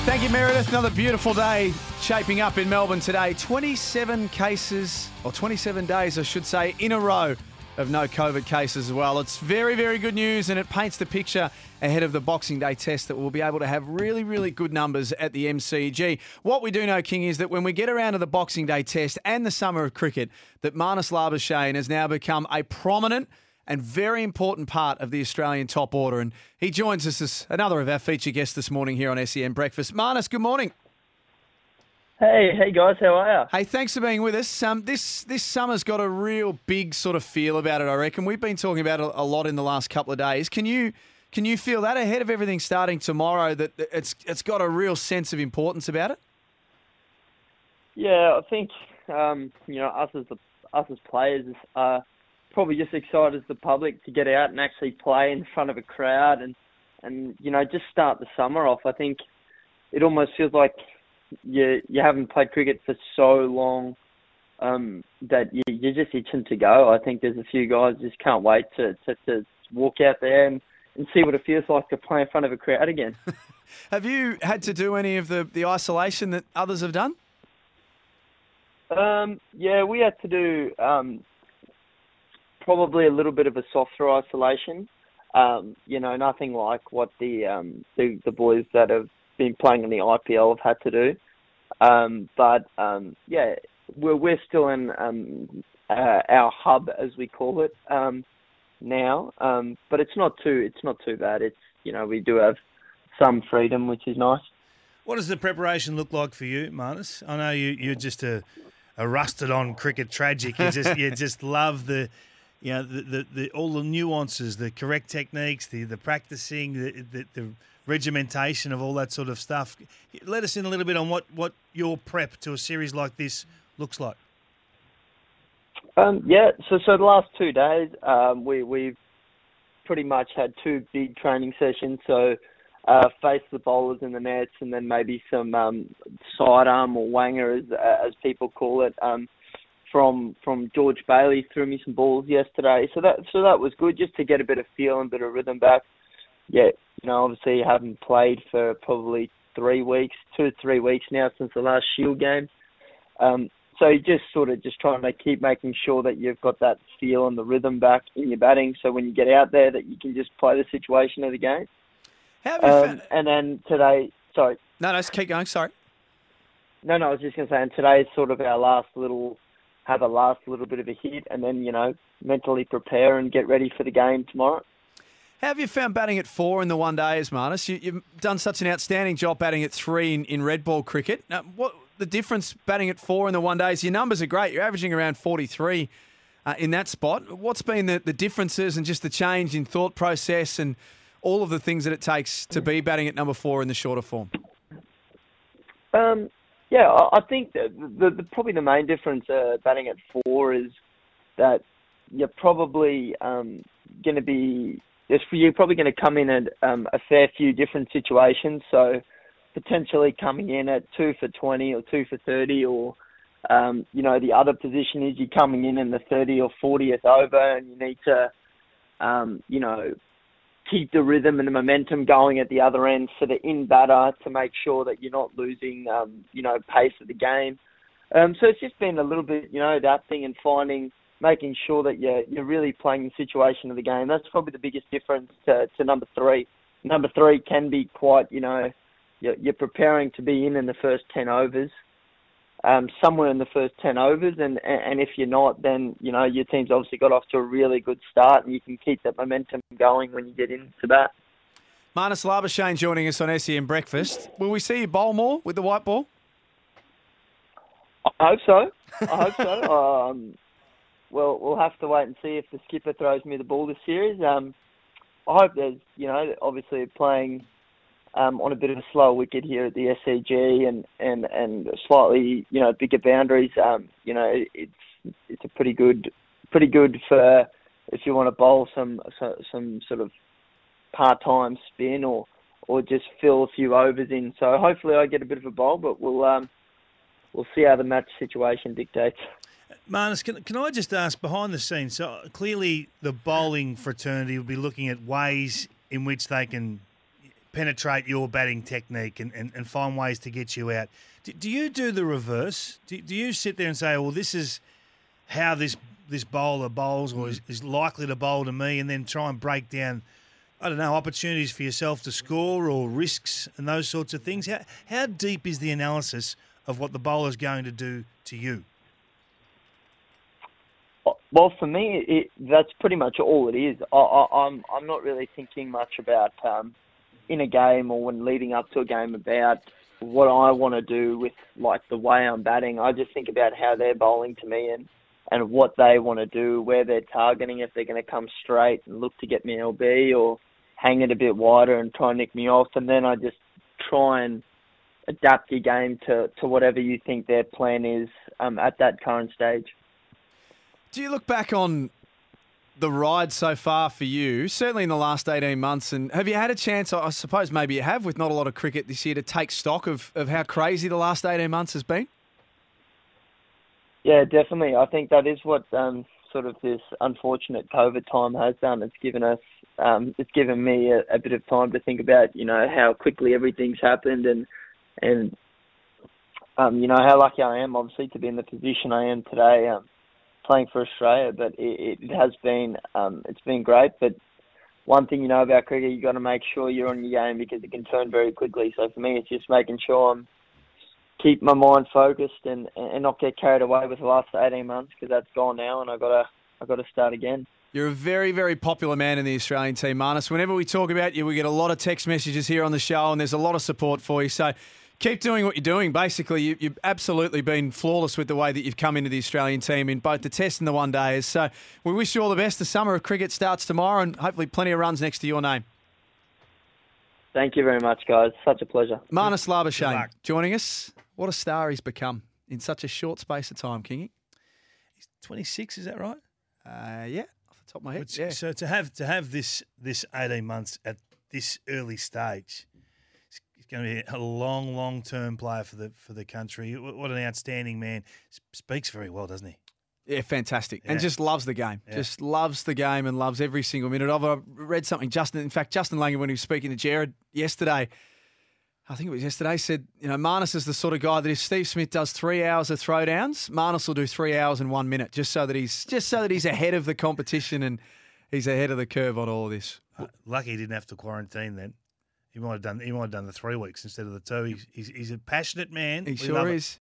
Thank you, Meredith. Another beautiful day shaping up in Melbourne today. 27 cases, or 27 days, I should say, in a row of no COVID cases as well. It's very, very good news, and it paints the picture ahead of the Boxing Day test that we'll be able to have really, really good numbers at the MCG. What we do know, King, is that when we get around to the Boxing Day test and the summer of cricket, that Marnus Labuschagne has now become a prominent and very important part of the Australian top order. And he joins us as another of our feature guests this morning here on SEN Breakfast. Marnus, good morning. Hey guys, how are you? Hey, thanks for being with us. This summer's got a real big sort of feel about it, I reckon. We've been talking about it a lot in the last couple of days. Can you feel that ahead of everything starting tomorrow, that it's got a real sense of importance about it? Yeah, I think us as players are probably just excited as the public to get out and actually play in front of a crowd and just start the summer off. I think it almost feels like you haven't played cricket for so long that you're just itching to go. I think there's a few guys just can't wait to walk out there and see what it feels like to play in front of a crowd again. Have you had to do any of the isolation that others have done? Yeah, we had to do probably a little bit of a softer isolation. Nothing like what the boys that have been playing in the IPL have had to do. We're still in our hub, as we call it, now. But it's not too bad. We do have some freedom, which is nice. What does the preparation look like for you, Marnus? I know you're just a rusted-on cricket tragic. You just love the all the nuances, the correct techniques, the practicing, the regimentation of all that sort of stuff. Let us in a little bit on what your prep to a series like this looks like. So the last 2 days, we've pretty much had 2 big training sessions. So face the bowlers in the nets, and then maybe some sidearm or wanger, as people call it. From George Bailey threw me some balls yesterday, so that was good, just to get a bit of feel and a bit of rhythm back. Yeah, obviously haven't played for probably 3 weeks, 2 to 3 weeks now since the last Shield game. So you just trying to keep making sure that you've got that feel and the rhythm back in your batting, so when you get out there that you can just play the situation of the game. How have you found... And then today, sorry. No, keep going. Sorry. No, I was just going to say, and today's sort of our last little bit of a hit, and then, mentally prepare and get ready for the game tomorrow. How have you found batting at 4 in the one days, Marnus? You've done such an outstanding job batting at 3 in red ball cricket. Now, what the difference batting at 4 in the one days? Your numbers are great. You're averaging around 43 in that spot. What's been the differences and just the change in thought process and all of the things that it takes to be batting at number 4 in the shorter form? I think the probably the main difference batting at 4 is that you're probably you're probably going to come in at a fair few different situations. So potentially coming in at 2 for 20 or 2 for 30, or the other position is you're coming in the 30 or 40th over, and you need to keep the rhythm and the momentum going at the other end for the in batter to make sure that you're not losing, pace of the game. So it's just been a little bit, adapting and making sure that you're really playing the situation of the game. That's probably the biggest difference to number 3. Number 3 can be quite, you're preparing to be in the first 10 overs, somewhere in the first 10 overs, and if you're not, then your team's obviously got off to a really good start, and you can keep that momentum going when you get into bat. Marnus Labuschagne joining us on SEN Breakfast. Will we see you bowl more with the white ball? I hope so. Well, we'll have to wait and see if the skipper throws me the ball this series. I hope there's, obviously playing on a bit of a slower wicket here at the SCG and slightly, bigger boundaries. It's a pretty good for if you want to bowl some sort of part-time spin or just fill a few overs in. So hopefully I get a bit of a bowl, but we'll see how the match situation dictates. Marnus, can I just ask, behind the scenes, so clearly the bowling fraternity will be looking at ways in which they can penetrate your batting technique and find ways to get you out. Do you do the reverse? Do you sit there and say, well, this is how this bowler bowls or is likely to bowl to me, and then try and break down, I don't know, opportunities for yourself to score or risks and those sorts of things? How deep is the analysis of what the bowler's going to do to you? Well, for me, that's pretty much all it is. I'm not really thinking much about in a game or when leading up to a game about what I want to do with like the way I'm batting. I just think about how they're bowling to me and what they want to do, where they're targeting, if they're going to come straight and look to get me LB or hang it a bit wider and try and nick me off. And then I just try and adapt your game to whatever you think their plan is at that current stage. Do you look back on the ride so far for you, certainly in the last 18 months, and have you had a chance, I suppose maybe you have with not a lot of cricket this year, to take stock of how crazy the last 18 months has been? Yeah, definitely. I think that is what sort of this unfortunate COVID time has done. It's given us, it's given me a bit of time to think about, how quickly everything's happened and how lucky I am, obviously, to be in the position I am today. Playing for Australia, but it has been it's been great. But one thing you know about cricket, you got to make sure you're on your game because it can turn very quickly. So for me, it's just making sure I'm keep my mind focused and not get carried away with the last 18 months because that's gone now, and I got to start again. You're a very, very popular man in the Australian team, Marnus. Whenever we talk about you, we get a lot of text messages here on the show, and there's a lot of support for you. So keep doing what you're doing. Basically, you've absolutely been flawless with the way that you've come into the Australian team in both the Test and the one-dayers. So we wish you all the best. The summer of cricket starts tomorrow and hopefully plenty of runs next to your name. Thank you very much, guys. Such a pleasure. Marnus Labuschagne joining us. What a star he's become in such a short space of time, Kingy. He's 26, is that right? Yeah, off the top of my head. Yeah. So to have this 18 months at this early stage, going to be a long-term player for the country. What an outstanding man. Speaks very well, doesn't he? Yeah, fantastic. Yeah. And just loves the game. Yeah. Just loves the game and loves every single minute of it. I read something, Justin Langer, when he was speaking to Jared yesterday, I think it was yesterday, said, Marnus is the sort of guy that if Steve Smith does 3 hours of throwdowns, Marnus will do 3 hours and 1 minute, just so that he's ahead of the competition and he's ahead of the curve on all of this. Lucky he didn't have to quarantine then. He might have done the 3 weeks instead of the 2. He's a passionate man. He sure is.